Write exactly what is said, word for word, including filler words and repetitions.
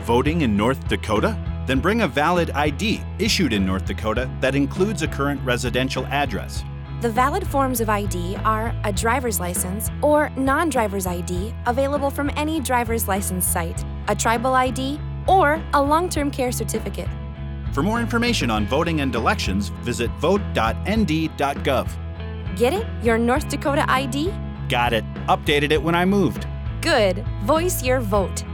Voting in North Dakota? Then bring a valid I D issued in North Dakota that includes a current residential address. The valid forms of I D are a driver's license or non-driver's I D available from any driver's license site, a tribal I D, or a long-term care certificate. For more information on voting and elections, visit vote dot n d dot gov. Get it? Your North Dakota I D? Got it. Updated it when I moved. Good. Voice your vote.